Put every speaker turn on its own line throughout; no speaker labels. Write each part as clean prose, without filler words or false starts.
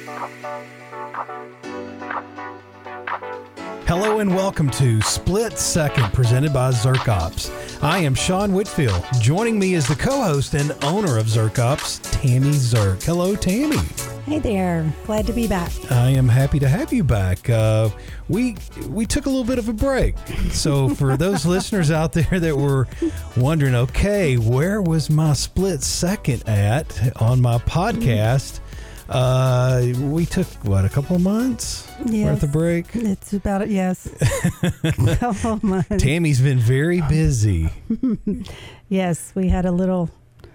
Hello and welcome to Split Second, presented by Zirkops. I am Sean Whitfield. Joining me is the co-host and owner of Zirkops, Tammy Zirk. Hello, Tammy.
Hey there. Glad to be back.
I am happy to have you back. We took a little bit of a break. So for those listeners out there that were wondering, okay, where was my split second at on my podcast? We took, a couple of months worth of break?
It's about it, yes. A couple of months.
Tammy's been very busy.
Yes, we had a little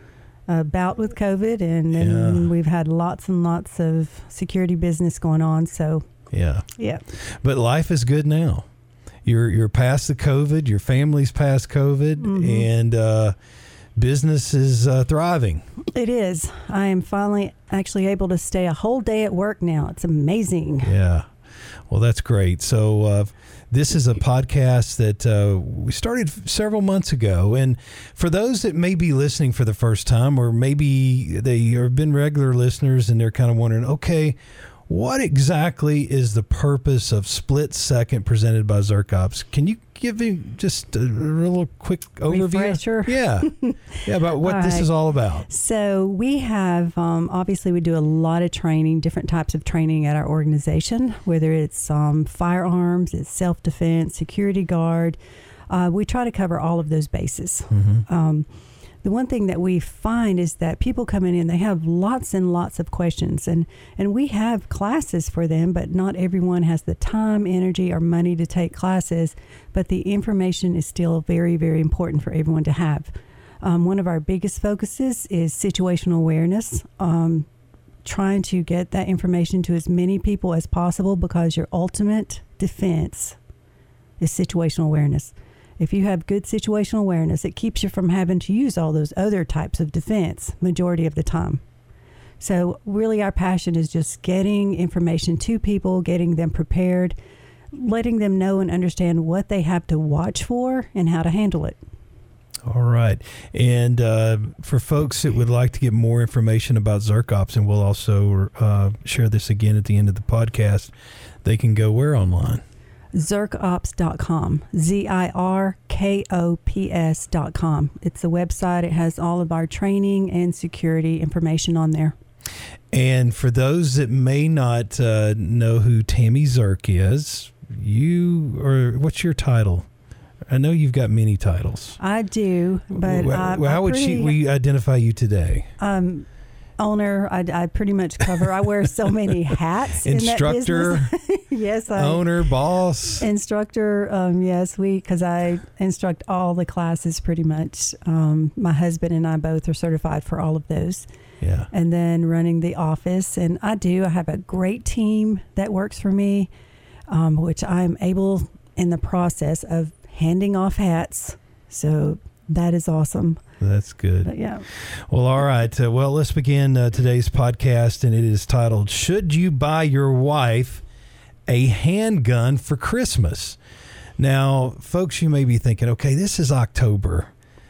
bout with COVID, and then we've had lots and lots of security business going on, so. Yeah.
But life is good now. You're past the COVID, your family's past COVID, and business is thriving.
It is. I am finally actually able to stay a whole day at work now. It's amazing.
Yeah. Well, that's great. So this is a podcast that we started several months ago. And for those that may be listening for the first time, or maybe they have been regular listeners and they're kind of wondering, okay, what exactly is the purpose of Split Second presented by Zirkops? Can you give me just a real quick overview?
Refresher.
Yeah, about what this is all about.
So we have, obviously we do a lot of training, different types of training at our organization, whether it's firearms, it's self-defense, security guard. We try to cover all of those bases. The one thing that we find is that people come in and they have lots and lots of questions, and we have classes for them, but not everyone has the time, energy, or money to take classes, but the information is still very, very important for everyone to have. One of our biggest focuses is situational awareness, trying to get that information to as many people as possible, because your ultimate defense is situational awareness. If you have good situational awareness, it keeps you from having to use all those other types of defense majority of the time. So really our passion is just getting information to people, getting them prepared, letting them know and understand what they have to watch for and how to handle it.
All right. And for folks that would like to get more information about Zirkops, and we'll also share this again at the end of the podcast, they can go where online? Zirkops.com,
Zirkops.com. It's a website. It has all of our training and security information on there.
And for those that may not know who Tammy Zirk is, what's your title? I know you've got many titles.
I do, but
how would we identify you today?
Owner, I pretty much cover. I wear so many hats.
Instructor,
in that business. Yes,
owner, boss,
instructor. Yes, because I instruct all the classes pretty much. My husband and I both are certified for all of those.
Yeah,
and then running the office, and I have a great team that works for me, which I'm able in the process of handing off hats. So that is awesome.
That's good.
But yeah.
Well, all right. Well, let's begin today's podcast, and it is titled, Should You Buy Your Wife a Handgun for Christmas? Now, folks, you may be thinking, okay, this is October.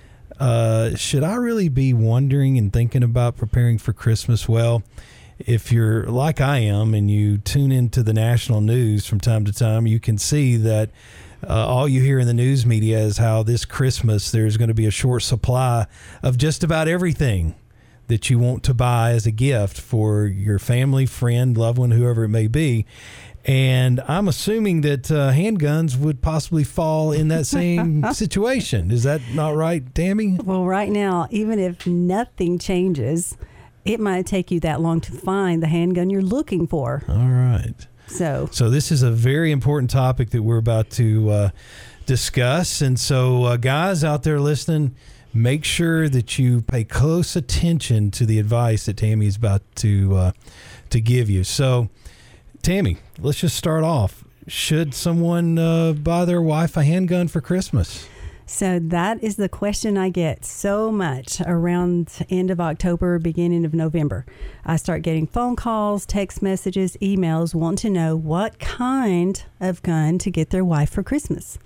Should I really be wondering and thinking about preparing for Christmas? Well, if you're like I am and you tune into the national news from time to time, you can see that all you hear in the news media is how this Christmas there's going to be a short supply of just about everything that you want to buy as a gift for your family, friend, loved one, whoever it may be. And I'm assuming that handguns would possibly fall in that same situation. Is that not right, Tammy?
Well, right now, even if nothing changes, it might take you that long to find the handgun you're looking for.
All right. So this is a very important topic that we're about to discuss. And so, guys out there listening, make sure that you pay close attention to the advice that Tammy is about to give you. So, Tammy, let's just start off. Should someone buy their wife a handgun for Christmas?
So that is the question I get so much around end of October, beginning of November. I start getting phone calls, text messages, emails, wanting to know what kind of gun to get their wife for Christmas.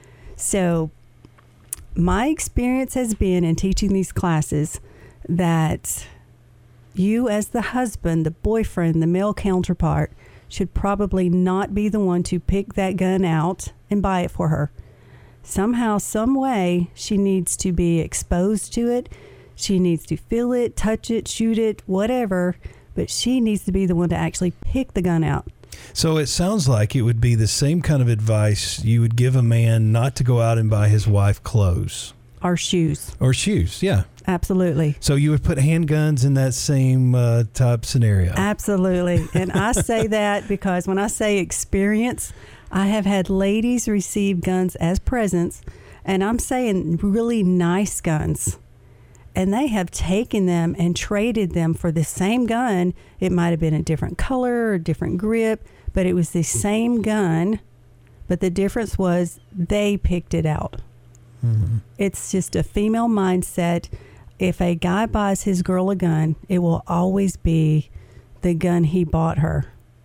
So my experience has been in teaching these classes that you as the husband, the boyfriend, the male counterpart, should probably not be the one to pick that gun out and buy it for her. Somehow, some way, she needs to be exposed to it. She needs to feel it, touch it, shoot it, whatever. But she needs to be the one to actually pick the gun out.
So it sounds like it would be the same kind of advice you would give a man not to go out and buy his wife clothes.
Or shoes.
Or shoes, yeah.
Absolutely.
So you would put handguns in that same type scenario.
Absolutely. And I say that because when I say experience, I have had ladies receive guns as presents, and I'm saying really nice guns. And they have taken them and traded them for the same gun. It might have been a different color or different grip, but it was the same gun. But the difference was they picked it out. Mm-hmm. It's just a female mindset. If a guy buys his girl a gun, it will always be the gun he bought her.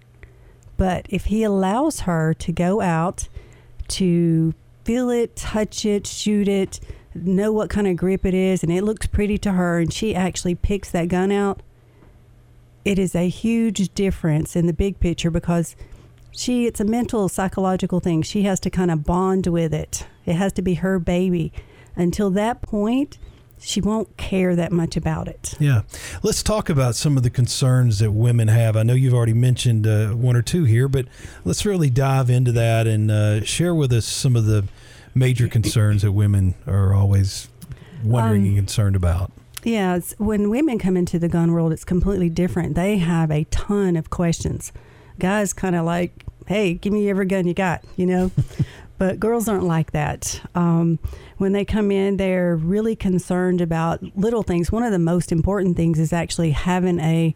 But if he allows her to go out to feel it, touch it, shoot it, know what kind of grip it is, and it looks pretty to her, and she actually picks that gun out, it is a huge difference in the big picture because it's a mental, psychological thing. She has to kind of bond with it. It has to be her baby. Until that point, she won't care that much about it.
Yeah. Let's talk about some of the concerns that women have. I know you've already mentioned one or two here, but let's really dive into that and share with us some of the major concerns that women are always wondering and concerned about.
Yeah. When women come into the gun world, it's completely different. They have a ton of questions. Guys kind of like, hey, give me every gun you got, But girls aren't like that. When they come in, they're really concerned about little things. One of the most important things is actually having a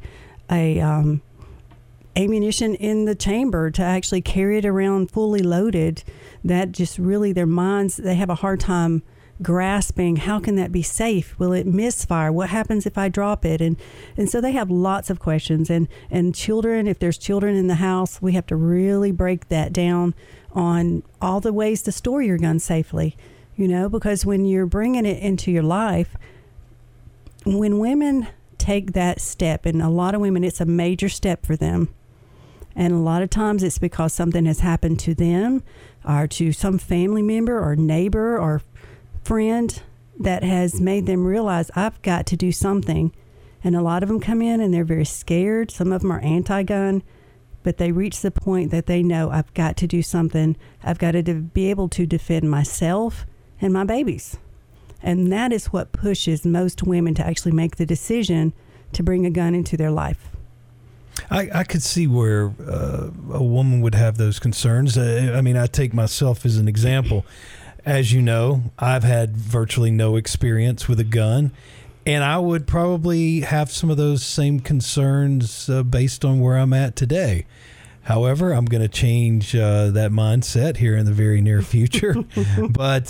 ammunition in the chamber to actually carry it around fully loaded. That just really, their minds, they have a hard time grasping, how can that be safe? Will it misfire? What happens if I drop it? And so they have lots of questions. And children, if there's children in the house, we have to really break that down on all the ways to store your gun safely, because when you're bringing it into your life, when women take that step, and a lot of women, it's a major step for them. And a lot of times it's because something has happened to them or to some family member or neighbor or friend that has made them realize I've got to do something. And a lot of them come in and they're very scared. Some of them are anti-gun, but they reach the point that they know I've got to do something. I've got to be able to defend myself and my babies. And that is what pushes most women to actually make the decision to bring a gun into their life.
I could see where a woman would have those concerns. I take myself as an example. As you know, I've had virtually no experience with a gun, and I would probably have some of those same concerns based on where I'm at today. However, I'm going to change that mindset here in the very near future. But,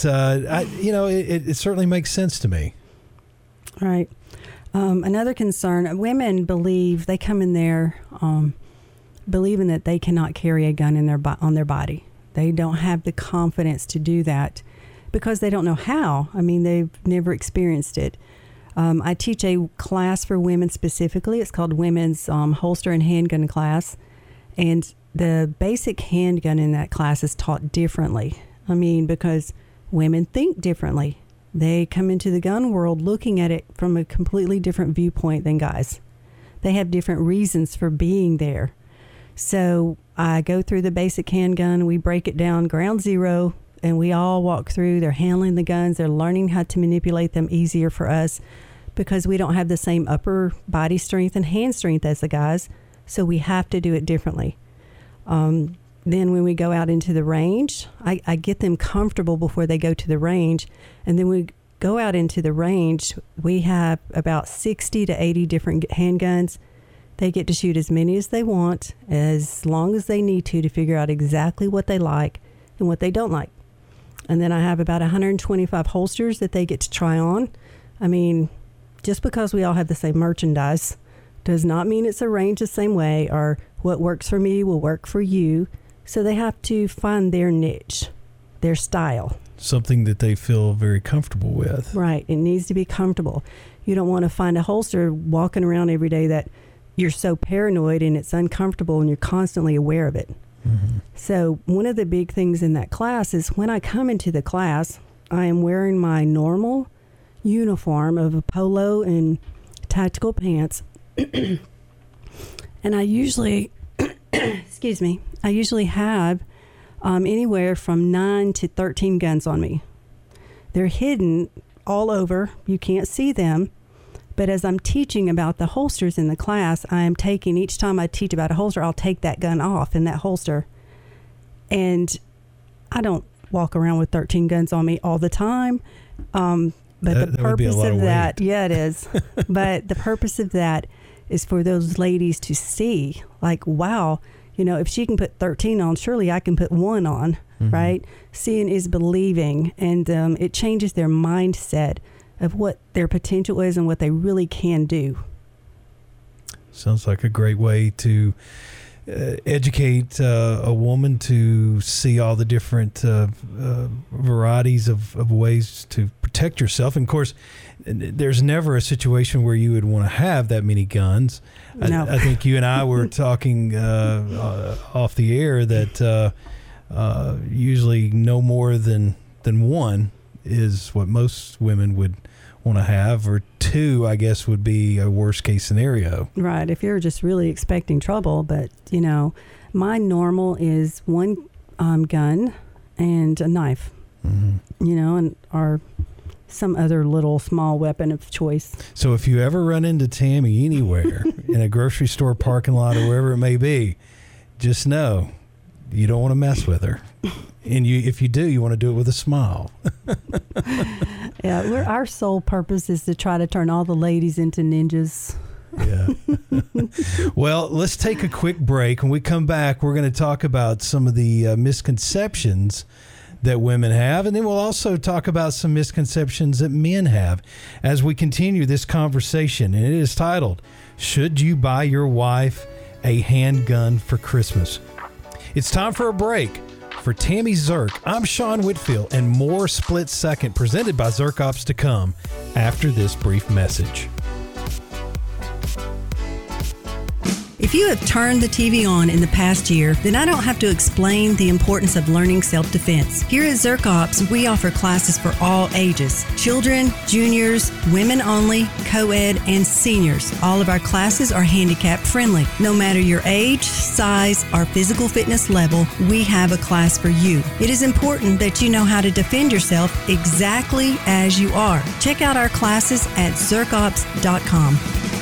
it certainly makes sense to me.
Right. Another concern, women believe, they come in there believing that they cannot carry a gun on their body. They don't have the confidence to do that because they don't know how. They've never experienced it. I teach a class for women specifically. It's called Women's Holster and Handgun Class. And the basic handgun in that class is taught differently. Because women think differently. They come into the gun world looking at it from a completely different viewpoint than guys. They have different reasons for being there. So I go through the basic handgun, we break it down ground zero, and we all walk through. They're handling the guns. They're learning how to manipulate them easier for us because we don't have the same upper body strength and hand strength as the guys. So we have to do it differently. Then when we go out into the range, I get them comfortable before they go to the range. And then we go out into the range, we have about 60 to 80 different handguns. They get to shoot as many as they want, as long as they need to figure out exactly what they like and what they don't like. And then I have about 125 holsters that they get to try on. Just because we all have the same merchandise does not mean it's arranged the same way or what works for me will work for you. So they have to find their niche, their style.
Something that they feel very comfortable with.
Right. It needs to be comfortable. You don't want to find a holster walking around every day that you're so paranoid and it's uncomfortable and you're constantly aware of it. Mm-hmm. So one of the big things in that class is when I come into the class, I am wearing my normal uniform of a polo and tactical pants. And I usually, excuse me, I usually have anywhere from 9 to 13 guns on me. They're hidden all over. You can't see them. But as I'm teaching about the holsters in the class, I am taking, each time I teach about a holster, I'll take that gun off in that holster. And I don't walk around with 13 guns on me all the time. But the purpose of that, yeah, it is. But the purpose of that is for those ladies to see, like, wow, if she can put 13 on, surely I can put 1 on, right? Seeing is believing, and it changes their mindset of what their potential is and what they really can do.
Sounds like a great way to educate a woman to see all the different varieties of ways to protect yourself. And of course, there's never a situation where you would want to have that many guns.
No.
I think you and I were talking off the air that usually no more than 1 is what most women would want to have, or 2, I guess, would be a worst case scenario.
Right, if you're just really expecting trouble. But, my normal is 1 gun and a knife, and or some other little small weapon of choice.
So if you ever run into Tammy anywhere, in a grocery store parking lot or wherever it may be, just know you don't want to mess with her. And if you do, you want to do it with a smile.
Yeah, our sole purpose is to try to turn all the ladies into ninjas.
Yeah. Well, let's take a quick break. When we come back, we're going to talk about some of the misconceptions that women have, and then we'll also talk about some misconceptions that men have as we continue this conversation. And it is titled, "Should You Buy Your Wife a Handgun for Christmas?" It's time for a break. For Tammy Zerk, I'm Sean Whitfield, and more Split Second presented by Zerk Ops to come after this brief message.
If you have turned the TV on in the past year, then I don't have to explain the importance of learning self-defense. Here at Zerk Ops, we offer classes for all ages: children, juniors, women only, co-ed, and seniors. All of our classes are handicap friendly. No matter your age, size, or physical fitness level, we have a class for you. It is important that you know how to defend yourself exactly as you are. Check out our classes at zerkops.com.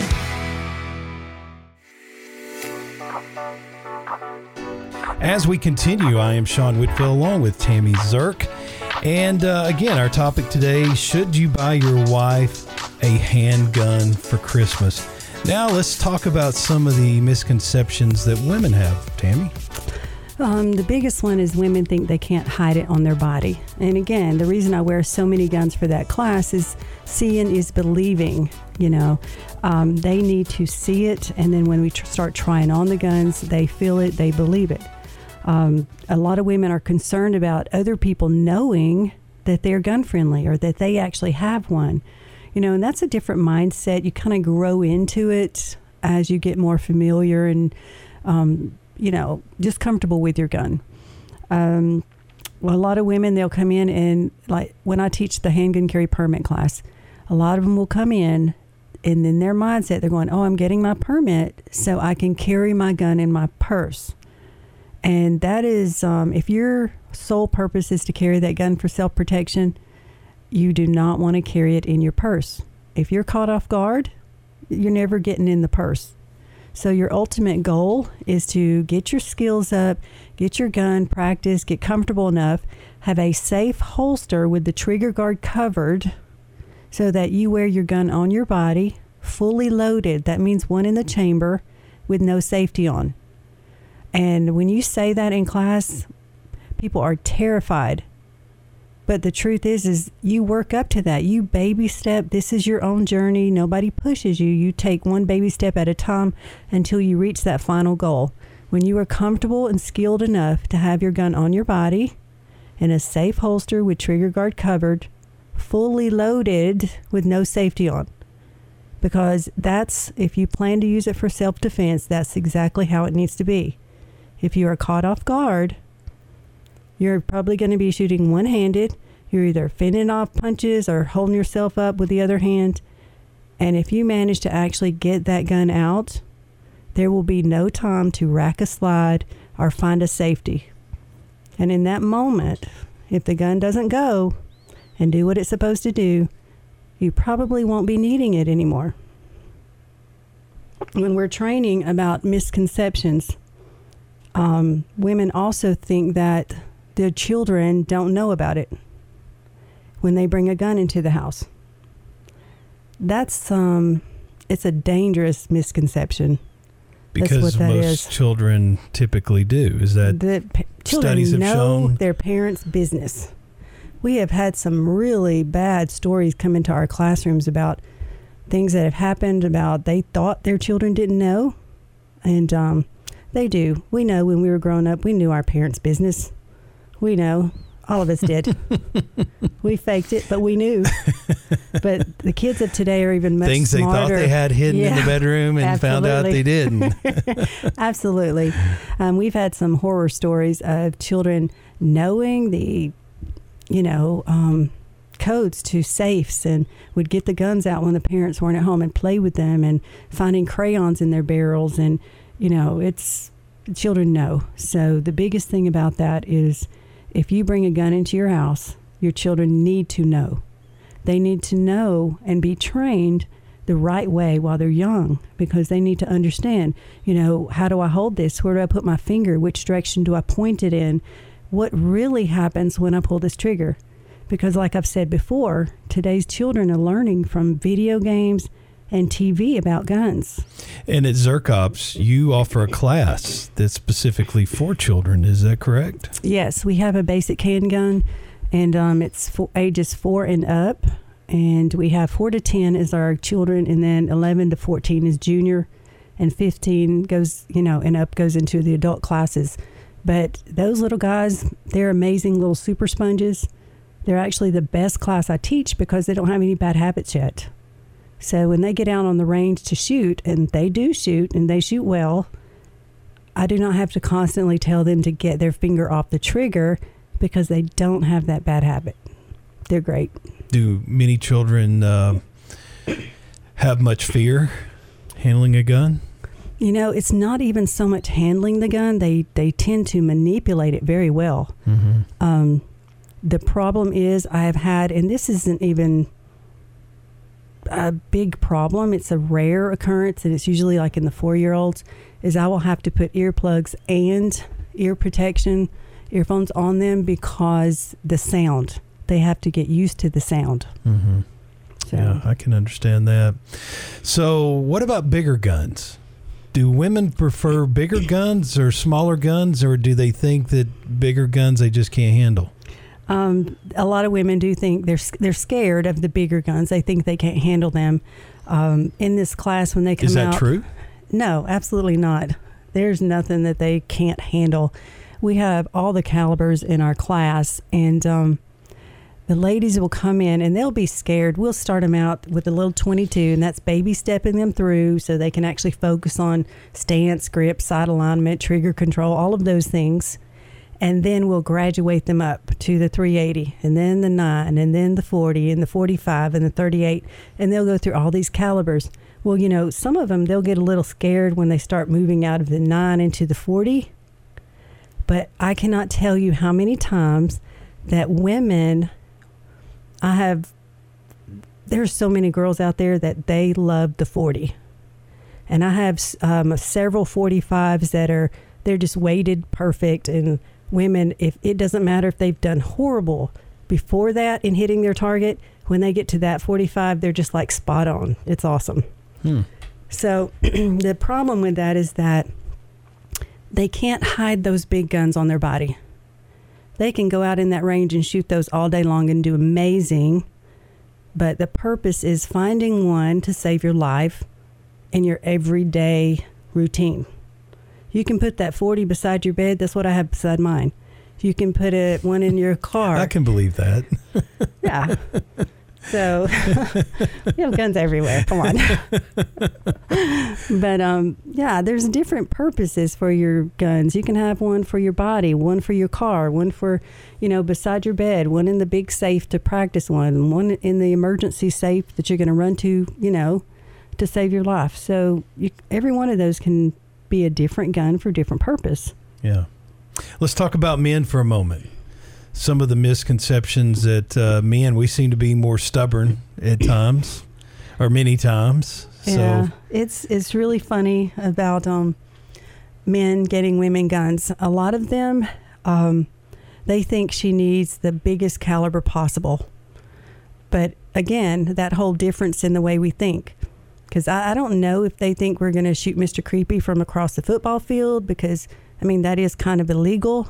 As we continue, I am Sean Whitfield along with Tammy Zerk. And again, our topic today, should you buy your wife a handgun for Christmas? Now let's talk about some of the misconceptions that women have, Tammy.
The biggest one is women think they can't hide it on their body. And again, the reason I wear so many guns for that class is seeing is believing. They need to see it, and then when we start trying on the guns, they feel it, they believe it. A lot of women are concerned about other people knowing that they're gun friendly or that they actually have one. And that's a different mindset. You kind of grow into it as you get more familiar and just comfortable with your gun. A lot of women, they'll come in and, like when I teach the handgun carry permit class, a lot of them will come in and in their mindset, they're going, I'm getting my permit so I can carry my gun in my purse. And that is, if your sole purpose is to carry that gun for self-protection, you do not want to carry it in your purse. If you're caught off guard, you're never getting in the purse. So your ultimate goal is to get your skills up, get your gun practice, get comfortable enough, have a safe holster with the trigger guard covered so that you wear your gun on your body, fully loaded. That means one in the chamber with no safety on. And when you say that in class, people are terrified. But the truth is you work up to that. You baby step. This is your own journey. Nobody pushes you. You take one baby step at a time until you reach that final goal. When you are comfortable and skilled enough to have your gun on your body in a safe holster with trigger guard covered, fully loaded with no safety on, because if you plan to use it for self-defense, that's exactly how it needs to be. If you are caught off guard, you're probably going to be shooting one-handed. You're either fending off punches or holding yourself up with the other hand. And if you manage to actually get that gun out, there will be no time to rack a slide or find a safety. And in that moment, if the gun doesn't go and do what it's supposed to do, you probably won't be needing it anymore. When we're training about misconceptions, women also think that their children don't know about it when they bring a gun into the house. That's it's a dangerous misconception.
Because most children typically do. Is that studies have shown?
Their parents' business. We have had some really bad stories come into our classrooms about things that have happened about they thought their children didn't know. And they do. We know when we were growing up, we knew our parents' business. We know. All of us did. We faked it, but we knew. But the kids of today are even much
things
smarter.
They thought they had hidden in the bedroom and found out they didn't.
Absolutely. We've had some horror stories of children knowing the, codes to safes and would get the guns out when the parents weren't at home and play with them and finding crayons in their barrels. And, children know. So the biggest thing about that is, if you bring a gun into your house, your children need to know. They need to know and be trained the right way while they're young, because they need to understand, how do I hold this? Where do I put my finger? Which direction do I point it in? What really happens when I pull this trigger? Because like I've said before, today's children are learning from video games and TV about guns.
And at Zircops, you offer a class that's specifically for children. Is that correct?
Yes, we have a basic handgun, and it's for ages 4 and up. And we have 4 to 10 is our children, and then 11 to 14 is junior, and 15 goes, and up goes into the adult classes. But those little guys, they're amazing little super sponges. They're actually the best class I teach because they don't have any bad habits yet. So when they get out on the range to shoot, and they do shoot, and they shoot well, I do not have to constantly tell them to get their finger off the trigger because they don't have that bad habit. They're great.
Do many children have much fear handling a gun?
It's not even so much handling the gun. They tend to manipulate it very well. Mm-hmm. The problem is I have had, and this isn't even a big problem, it's a rare occurrence, and it's usually like in the 4-year-olds, is I will have to put earplugs and ear protection earphones on them because the sound, they have to get used to the sound.
Mm-hmm. So. Yeah, I can understand that. So what about bigger guns? Do women prefer bigger guns or smaller guns, or do they think that bigger guns they just can't handle?
A lot of women do think they're scared of the bigger guns. They think they can't handle them. In this class, when they come out... Is
that true?
No, absolutely not. There's nothing that they can't handle. We have all the calibers in our class, and the ladies will come in and they'll be scared. We'll start them out with a little 22, and that's baby stepping them through so they can actually focus on stance, grip, sight alignment, trigger control, all of those things. And then we'll graduate them up to the 380, and then the 9, and then the 40, and the 45, and the 38, and they'll go through all these calibers. Well, some of them, they'll get a little scared when they start moving out of the 9 into the 40, but I cannot tell you how many times that women, there's so many girls out there that they love the 40, and I have several 45s that they're just weighted perfect, and women, if it doesn't matter if they've done horrible before that in hitting their target, when they get to that 45, they're just like spot on. It's awesome. So the problem with that is that they can't hide those big guns on their body. They can go out in that range and shoot those all day long and do amazing, but the purpose is finding one to save your life in your everyday routine. You can put that 40 beside your bed. That's what I have beside mine. You can put one in your car.
I can believe that.
Yeah. So we have guns everywhere. Come on. But yeah, there's different purposes for your guns. You can have one for your body, one for your car, one for, beside your bed, one in the big safe to practice one in the emergency safe that you're going to run to, to save your life. So every one of those can be a different gun for a different purpose.
Yeah. Let's talk about men for a moment. Some of the misconceptions that men, we seem to be more stubborn at times, or many times.
Yeah, it's really funny about men getting women guns. A lot of them, they think she needs the biggest caliber possible. But again, that whole difference in the way we think. Because I don't know if they think we're going to shoot Mr. Creepy from across the football field, because, that is kind of illegal,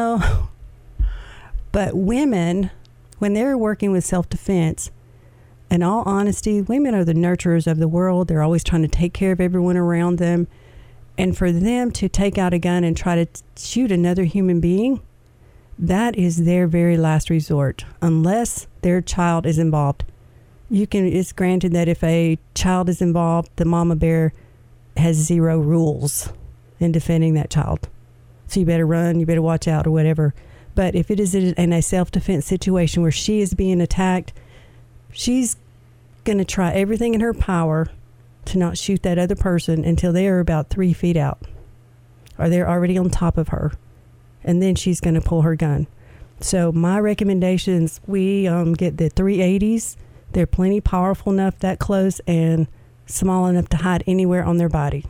But women, when they're working with self-defense, in all honesty, women are the nurturers of the world. They're always trying to take care of everyone around them. And for them to take out a gun and try to shoot another human being, that is their very last resort, unless their child is involved. It's granted that if a child is involved, the mama bear has zero rules in defending that child. So you better run, you better watch out, or whatever. But if it is in a self-defense situation where she is being attacked, she's going to try everything in her power to not shoot that other person until they are about 3 feet out, or they're already on top of her. And then she's going to pull her gun. So my recommendations, we get the 380s. They're plenty powerful enough that close and small enough to hide anywhere on their body.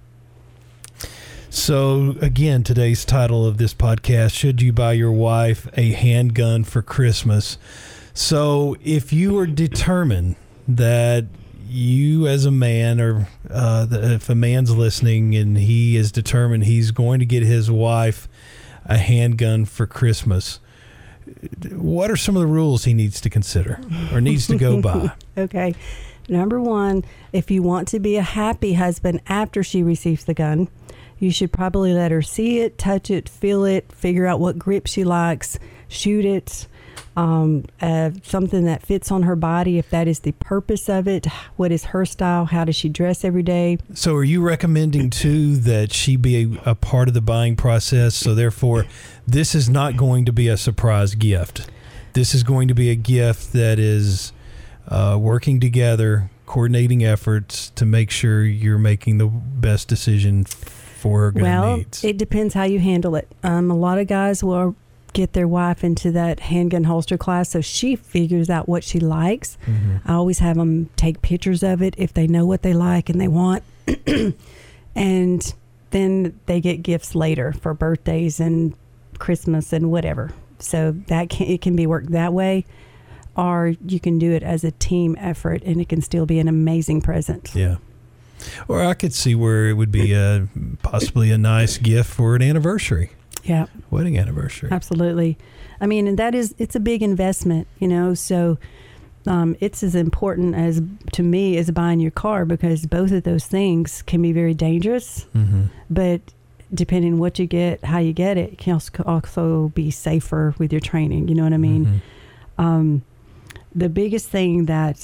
So, again, today's title of this podcast, Should You Buy Your Wife a Handgun for Christmas? So, if you are determined that you as a man, or if a man's listening and he is determined he's going to get his wife a handgun for Christmas, what are some of the rules he needs to consider or needs to go by?
Okay. Number one, if you want to be a happy husband after she receives the gun, you should probably let her see it, touch it, feel it, figure out what grip she likes, shoot it, something that fits on her body, if that is the purpose of it. What is her style? How does she dress every day?
So are you recommending, too, that she be a part of the buying process? So therefore, this is not going to be a surprise gift. This is going to be a gift that is working together, coordinating efforts to make sure you're making the best decision for her gun needs.
It depends how you handle it. A lot of guys will get their wife into that handgun holster class so she figures out what she likes. Mm-hmm. I always have them take pictures of it if they know what they like and they want. And then they get gifts later for birthdays and Christmas and whatever. So it can be worked that way, or you can do it as a team effort and it can still be an amazing present.
Yeah. Or I could see where it would be possibly a nice gift for an anniversary.
Yeah.
Wedding anniversary.
Absolutely. And it's a big investment, so it's as important to me as buying your car, because both of those things can be very dangerous. Mm-hmm. But depending on what you get, how you get it, can also be safer with your training. You know what I mean? Mm-hmm. The biggest thing that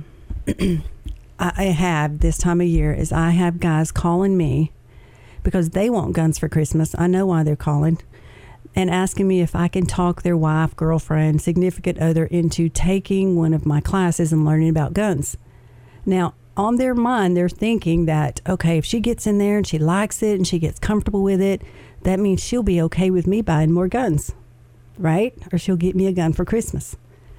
I have this time of year is I have guys calling me because they want guns for Christmas. I know why they're calling, and asking me if I can talk their wife, girlfriend, significant other into taking one of my classes and learning about guns. Now, on their mind, they're thinking that, okay, if she gets in there and she likes it and she gets comfortable with it, that means she'll be okay with me buying more guns, right? Or she'll get me a gun for Christmas.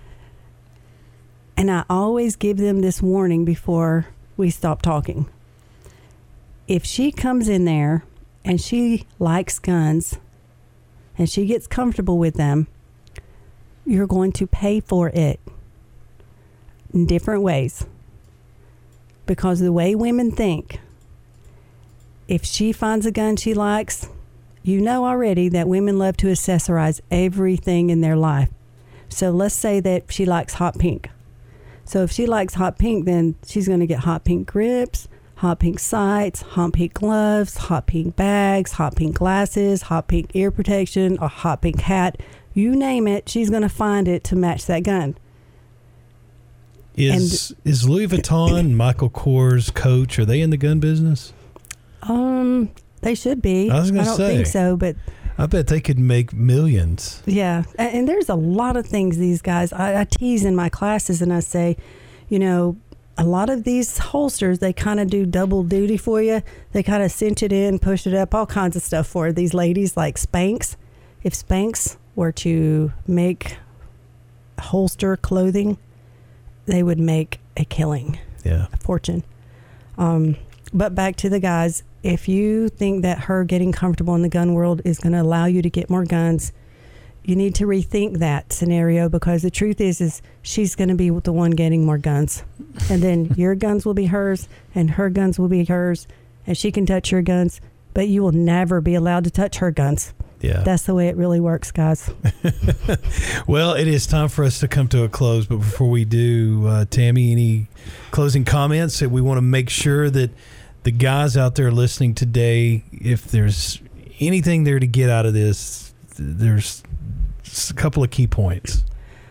And I always give them this warning before we stop talking. If she comes in there and she likes guns and she gets comfortable with them, you're going to pay for it in different ways. Because the way women think, if she finds a gun she likes, you know already that women love to accessorize everything in their life. So let's say that she likes hot pink. So if she likes hot pink, then she's going to get hot pink grips, hot pink sights, hot pink gloves, hot pink bags, hot pink glasses, hot pink ear protection, a hot pink hat. You name it, she's going to find it to match that gun.
Is Louis Vuitton, Michael Kors, Coach, are they in the gun business?
They should be.
I was going to say.
I don't think so, but
I bet they could make millions.
Yeah. And there's a lot of things these guys, I tease in my classes and I say, you know, a lot of these holsters, they kind of do double duty for you. They kind of cinch it in, push it up, all kinds of stuff for these ladies like Spanx. If Spanx were to make holster clothing, they would make a killing.
Yeah.
A fortune. But back to the guys, if you think that her getting comfortable in the gun world is going to allow you to get more guns, you need to rethink that scenario, because the truth is she's going to be the one getting more guns. And then your guns will be hers and her guns will be hers, and she can touch your guns, but you will never be allowed to touch her guns.
Yeah.
That's the way it really works, guys.
Well, it is time for us to come to a close. But before we do, Tammy, any closing comments that we want to make sure that the guys out there listening today, if there's anything there to get out of this, there's a couple of key points.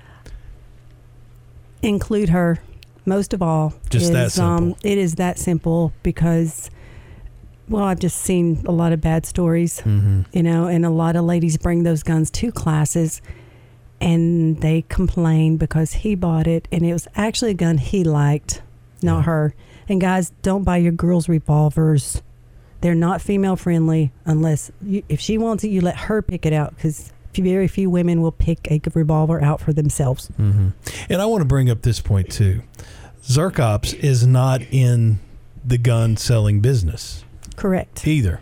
Include her. Most of all,
just that simple.
It is that simple because, well, I've just seen a lot of bad stories, you know, and a lot of ladies bring those guns to classes and they complain because he bought it and it was actually a gun he liked, not her. And guys, don't buy your girls revolvers. They're not female friendly unless if she wants it, you let her pick it out, because very few women will pick a revolver out for themselves.
And I want to bring up this point too. Zircops is not in the gun selling business.
Correct.
Either.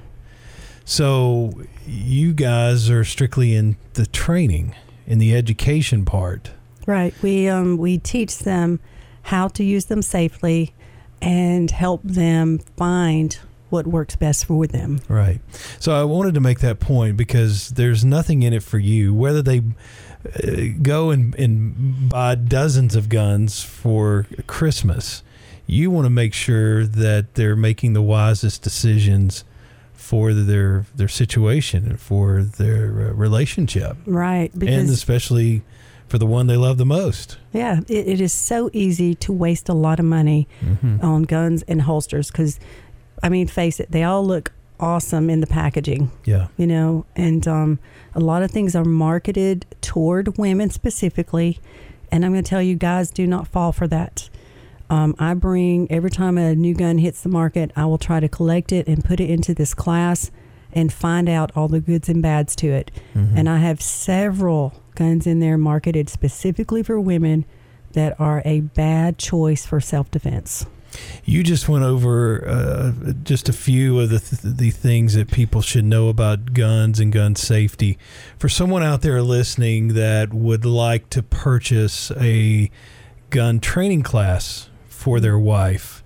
So you guys are strictly in the training, in the education part.
Right. We teach them how to use them safely and help them find what works best for them. Right.
So I wanted to make that point because there's nothing in it for you, whether they go and buy dozens of guns for Christmas. You want to make sure that they're making the wisest decisions for their situation and for their relationship.
Right.
And especially for the one they love the most.
Yeah. It is so easy to waste a lot of money on guns and holsters because, I mean, face it, they all look awesome in the packaging.
Yeah.
You know, and a lot of things are marketed toward women specifically. And I'm going to tell you, guys, do not fall for that. I bring, every time a new gun hits the market, I will try to collect it and put it into this class and find out all the goods and bads to it. And I have several guns in there marketed specifically for women that are a bad choice for self-defense.
You just went over just a few of the things that people should know about guns and gun safety. For someone out there listening that would like to purchase a gun training class for their wife,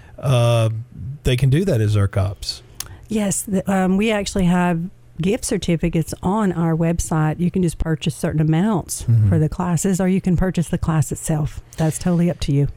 they can do that at Zircops.
Yes, we actually have gift certificates on our website. You can just purchase certain amounts for the classes, or you can purchase the class itself. That's totally up to you.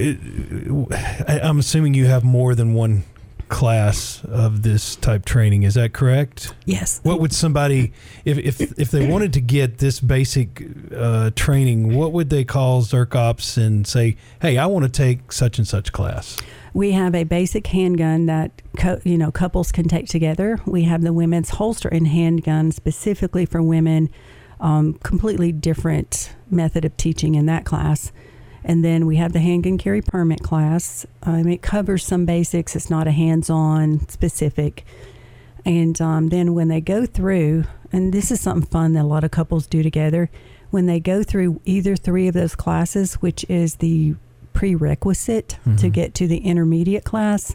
I'm assuming you have more than one class of this type training. Is that correct?
Yes.
What would somebody, if they wanted to get this basic training, what would they call Zircops and say, hey, I want to take such and such class?
We have a basic handgun that couples can take together. We have the women's holster and handgun specifically for women, completely different method of teaching in that class. And then we have the handgun carry permit class. It covers some basics. It's not a hands-on specific. And then when they go through, and this is something fun that a lot of couples do together, when they go through either three of those classes, which is the prerequisite to get to the intermediate class,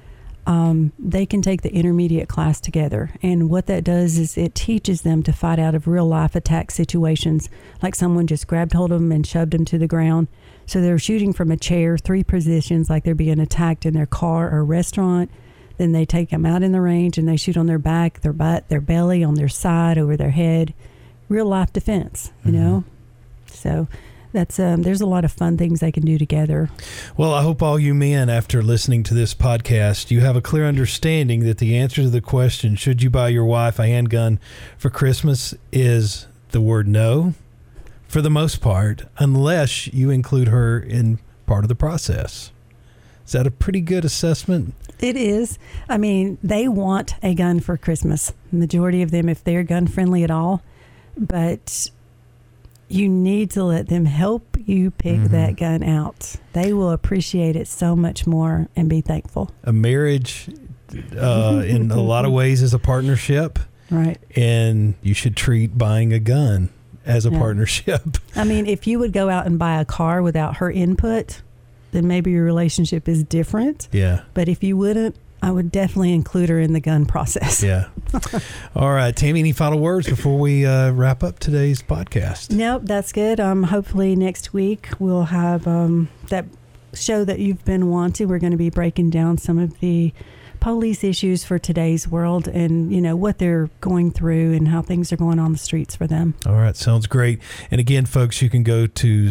they can take the intermediate class together. And what that does is it teaches them to fight out of real life attack situations, like someone just grabbed hold of them and shoved them to the ground. So they're shooting from a chair, 3 positions, like they're being attacked in their car or restaurant. Then they take them out in the range and they shoot on their back, their butt, their belly, on their side, over their head. Real life defense, you know? So that's there's a lot of fun things they can do together.
Well, I hope all you men, after listening to this podcast, you have a clear understanding that the answer to the question, should you buy your wife a handgun for Christmas, is the word no, for the most part, unless you include her in part of the process. Is that a pretty good assessment?
It is. I mean, they want a gun for Christmas. Majority of them, if they're gun friendly at all, but you need to let them help you pick that gun out. They will appreciate it so much more and be thankful.
A marriage, in a lot of ways, is a partnership.
Right.
And you should treat buying a gun as a partnership.
I mean, if you would go out and buy a car without her input, then maybe your relationship is different.
Yeah.
But if you wouldn't, I would definitely include her in the gun process.
Yeah. All right, Tammy, any final words before we wrap up today's podcast?
Nope, that's good. Hopefully next week we'll have that show that you've been wanting. We're going to be breaking down some of the police issues for today's world and, you know, what they're going through and how things are going on the streets for them.
All right. Sounds great. And again, folks, you can go to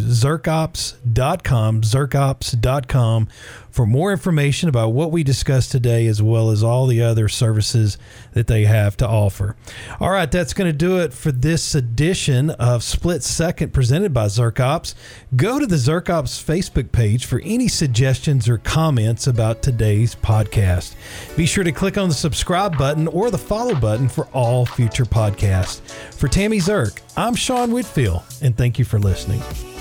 zircops.com for more information about what we discussed today, as well as all the other services that they have to offer. All right. That's going to do it for this edition of Split Second presented by Zircops. Go to the Zircops Facebook page for any suggestions or comments about today's podcast. Be sure to click on the subscribe button or the follow button for all future podcasts. For Tammy Zirk, I'm Sean Whitfield, and thank you for listening.